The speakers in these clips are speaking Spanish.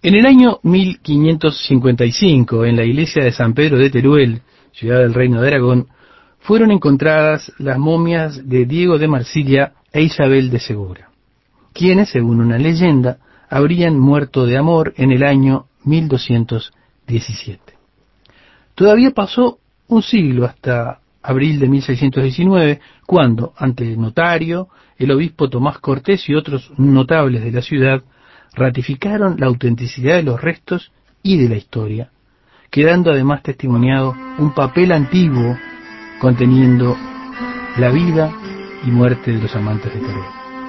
En el año 1555, en la iglesia de San Pedro de Teruel, ciudad del Reino de Aragón, fueron encontradas las momias de Diego de Marsilia e Isabel de Segura, quienes, según una leyenda, habrían muerto de amor en el año 1217. Todavía pasó un siglo hasta abril de 1619, cuando, ante el notario, el obispo Tomás Cortés y otros notables de la ciudad ratificaron la autenticidad de los restos y de la historia, quedando además testimoniado un papel antiguo conteniendo la vida y muerte de los amantes de Teruel.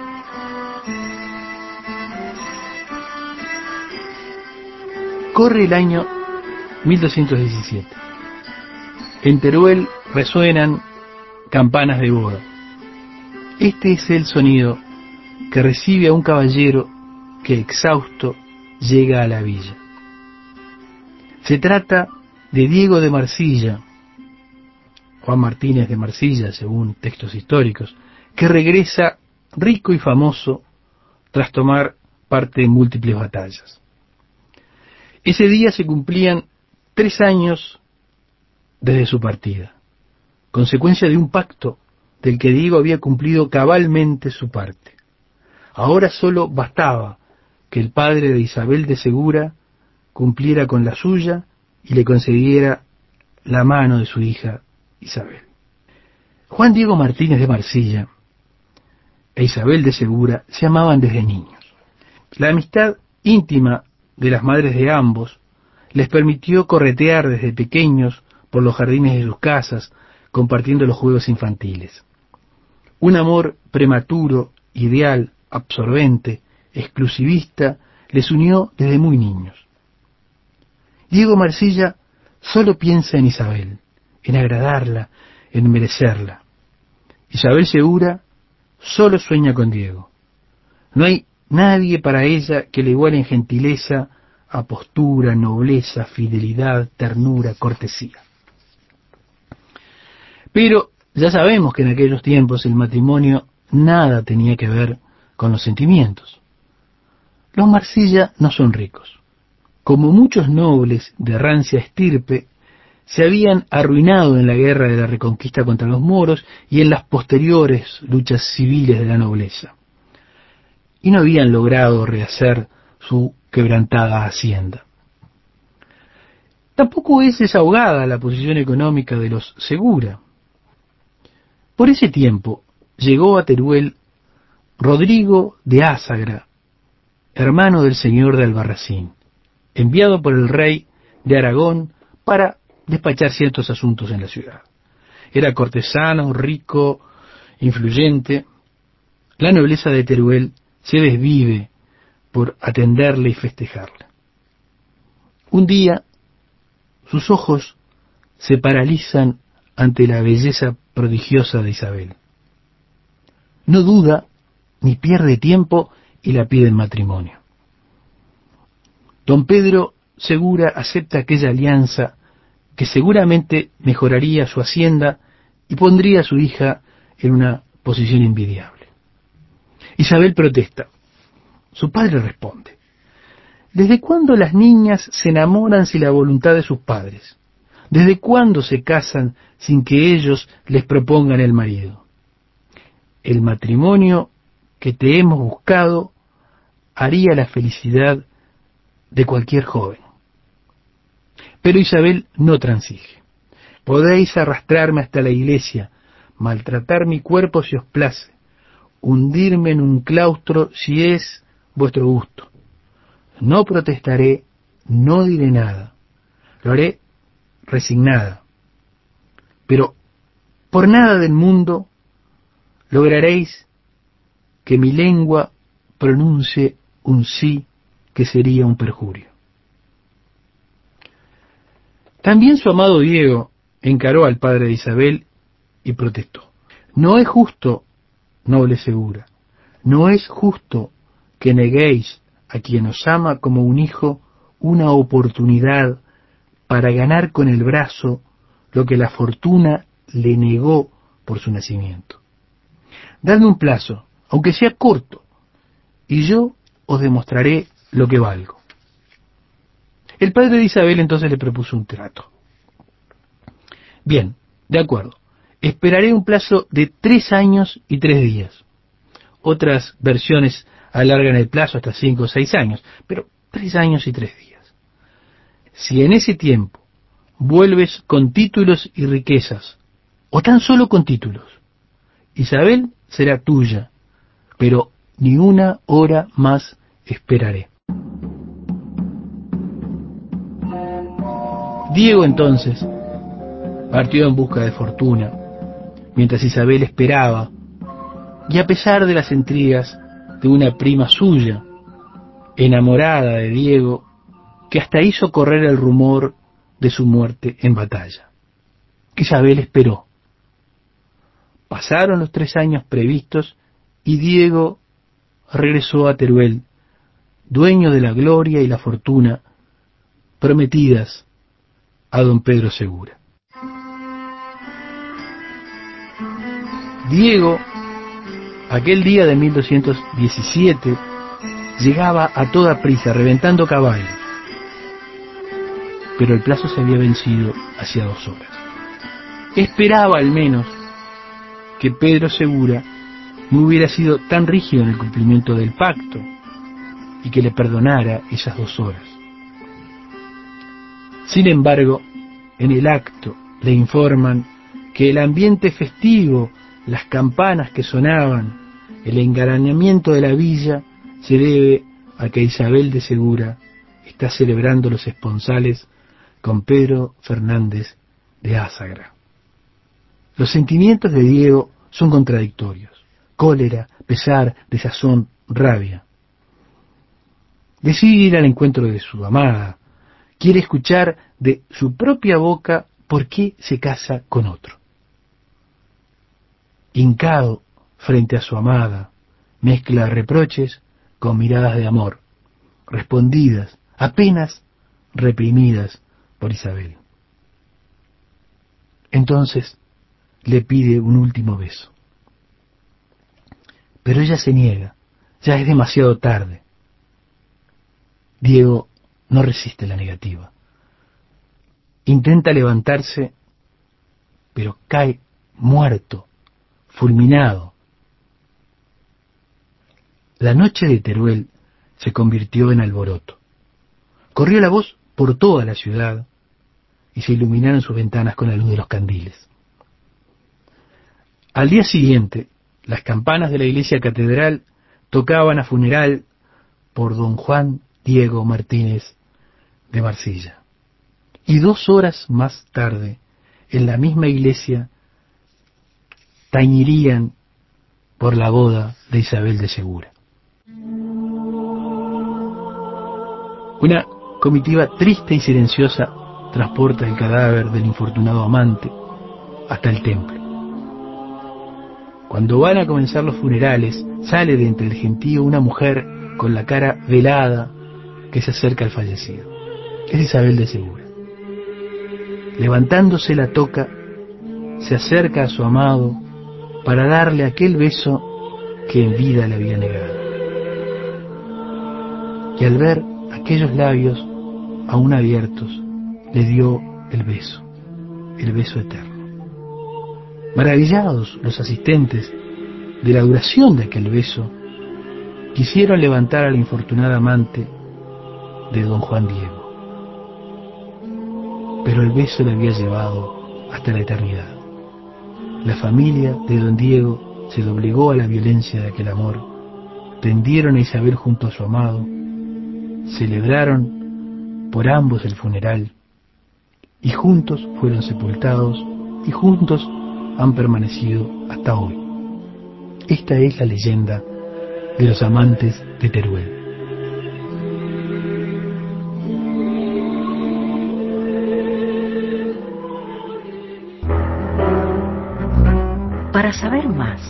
Corre el año 1217. En Teruel resuenan campanas de boda. Este es el sonido que recibe a un caballero que, exhausto, llega a la villa. Se trata de Diego de Marsilia, Juan Martínez de Marsilia, según textos históricos, que regresa rico y famoso tras tomar parte en múltiples batallas. Ese día se cumplían 3 años desde su partida, consecuencia de un pacto del que Diego había cumplido cabalmente su parte. Ahora solo bastaba que el padre de Isabel de Segura cumpliera con la suya y le concediera la mano de su hija Isabel. Juan Diego Martínez de Marsilia e Isabel de Segura se amaban desde niños. La amistad íntima de las madres de ambos les permitió corretear desde pequeños por los jardines de sus casas, compartiendo los juegos infantiles. Un amor prematuro, ideal, absorbente, exclusivista, les unió desde muy niños. Diego Marsilia solo piensa en Isabel, en agradarla, en merecerla. Isabel Segura solo sueña con Diego. No hay nadie para ella que le iguale en gentileza, apostura, nobleza, fidelidad, ternura, cortesía. Pero ya sabemos que en aquellos tiempos el matrimonio nada tenía que ver con los sentimientos. Los Marsilia no son ricos. Como muchos nobles de rancia estirpe, se habían arruinado en la guerra de la Reconquista contra los moros y en las posteriores luchas civiles de la nobleza, y no habían logrado rehacer su quebrantada hacienda. Tampoco es desahogada la posición económica de los Segura. Por ese tiempo llegó a Teruel Rodrigo de Ásagra, hermano del señor de Albarracín, enviado por el rey de Aragón para despachar ciertos asuntos en la ciudad. Era cortesano, rico, influyente. La nobleza de Teruel se desvive por atenderle y festejarle. Un día, sus ojos se paralizan ante la belleza prodigiosa de Isabel. No duda ni pierde tiempo y la pide en matrimonio. Don Pedro Segura acepta aquella alianza que seguramente mejoraría su hacienda y pondría a su hija en una posición envidiable. Isabel protesta. Su padre responde: ¿desde cuándo las niñas se enamoran sin la voluntad de sus padres? ¿Desde cuándo se casan sin que ellos les propongan el marido? El matrimonio que te hemos buscado haría la felicidad de cualquier joven. Pero Isabel no transige. Podéis arrastrarme hasta la iglesia, maltratar mi cuerpo si os place, hundirme en un claustro si es vuestro gusto. No protestaré, no diré nada. Lo haré resignada. Pero por nada del mundo lograréis que mi lengua pronuncie un sí que sería un perjurio. También su amado Diego encaró al padre de Isabel y protestó: no es justo, noble Segura, no es justo que neguéis a quien os ama como un hijo una oportunidad para ganar con el brazo lo que la fortuna le negó por su nacimiento. Dadme un plazo, aunque sea corto, y yo os demostraré lo que valgo. El padre de Isabel entonces le propuso un trato. Bien, de acuerdo. Esperaré un plazo de 3 años y 3 días. Otras versiones alargan el plazo hasta 5 o 6 años, pero 3 años y 3 días. Si en ese tiempo vuelves con títulos y riquezas, o tan solo con títulos, Isabel será tuya, pero ni una hora más esperaré. Diego entonces partió en busca de fortuna, mientras Isabel esperaba, y a pesar de las intrigas de una prima suya, enamorada de Diego, que hasta hizo correr el rumor de su muerte en batalla. Isabel esperó. Pasaron los 3 años previstos y Diego regresó a Teruel, dueño de la gloria y la fortuna prometidas a don Pedro Segura. Diego, aquel día de 1217, llegaba a toda prisa, reventando caballos, pero el plazo se había vencido hacía 2 horas. Esperaba al menos que Pedro Segura no hubiera sido tan rígido en el cumplimiento del pacto y que le perdonara esas 2 horas. Sin embargo, en el acto le informan que el ambiente festivo, las campanas que sonaban, el engalanamiento de la villa se debe a que Isabel de Segura está celebrando los esponsales con Pedro Fernández de Azagra. Los sentimientos de Diego son contradictorios: cólera, pesar, desazón, rabia. Decide ir al encuentro de su amada. Quiere escuchar de su propia boca por qué se casa con otro. Hincado frente a su amada, mezcla reproches con miradas de amor, respondidas, apenas reprimidas por Isabel. Entonces le pide un último beso. Pero ella se niega, ya es demasiado tarde. Diego no resiste la negativa. Intenta levantarse, pero cae muerto, fulminado. La noche de Teruel se convirtió en alboroto. Corrió la voz por toda la ciudad y se iluminaron sus ventanas con la luz de los candiles. Al día siguiente, las campanas de la iglesia catedral tocaban a funeral por don Juan Diego Martínez de Marsilla. Y 2 horas más tarde, en la misma iglesia, tañirían por la boda de Isabel de Segura. Una comitiva triste y silenciosa transporta el cadáver del infortunado amante hasta el templo. Cuando van a comenzar los funerales, sale de entre el gentío una mujer con la cara velada que se acerca al fallecido. Es Isabel de Segura. Levantándose la toca, se acerca a su amado para darle aquel beso que en vida le había negado. Y al ver aquellos labios aún abiertos, le dio el beso eterno. Maravillados los asistentes de la duración de aquel beso, quisieron levantar a la infortunada amante de don Juan Diego. Pero el beso le había llevado hasta la eternidad. La familia de don Diego se doblegó a la violencia de aquel amor, tendieron a Isabel junto a su amado, celebraron por ambos el funeral, y juntos fueron sepultados, y juntos han permanecido hasta hoy. Esta es la leyenda de los amantes de Teruel. Para saber más.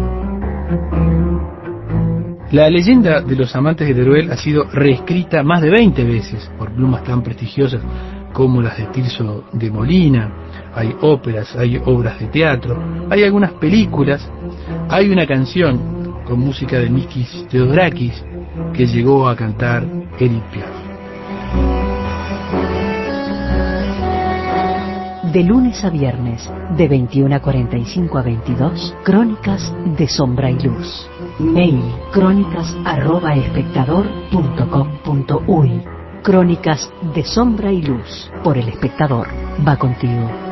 La leyenda de los amantes de Teruel ha sido reescrita más de 20 veces por plumas tan prestigiosas como las de Tirso de Molina. Hay óperas, hay obras de teatro, hay algunas películas, hay una canción con música de Mikis Theodorakis que llegó a cantar Edith Piaf. De lunes a viernes, de 21:45 a 22, Crónicas de Sombra y Luz. Mail: crónicas@espectador.com.uy. Crónicas de Sombra y Luz, por El Espectador. Va contigo.